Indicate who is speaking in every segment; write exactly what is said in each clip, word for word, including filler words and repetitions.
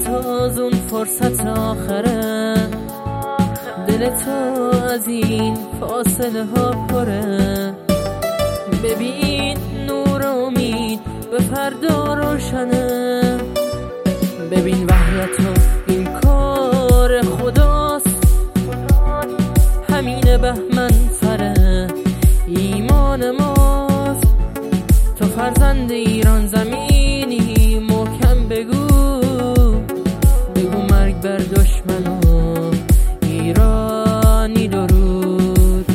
Speaker 1: بتاز اون فرصت آخره، دل تو از این فاصله ها پره. ببین نور امید به فردا روشنه، ببین وحدت و این کار خداست، همین بهمن فره ایمان ماست. تو فرزند ایران زمینی، محکم بگو بگو مرگ بر دشمن و ایرانی درود.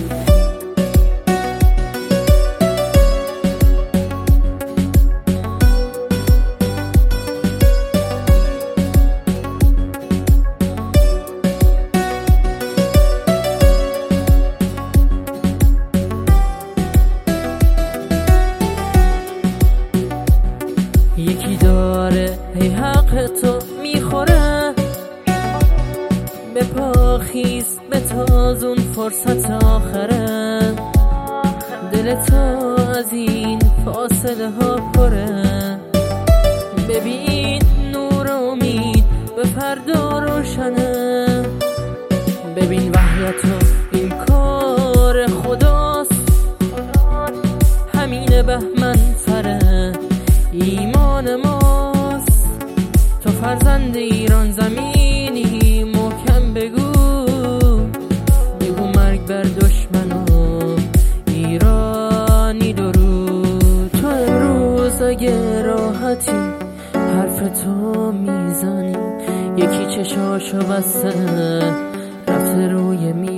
Speaker 1: یکی داره هی حق تو میخوره، به پا خیست به تاز اون فرصت آخره، دل تو از این فاصله ها پره. ببین نور امید به فردا روشنه، ببین وحدت و این کار خداست، همین بهمن فره ایمان ماست. تو فرزند ایران زمینی، محکم بگو بگو مرگ بر دشمن و ایرانی درود. تو امروز اگه راحتی حرف تو میزنی، یکی چشاشو بسته رفته روی می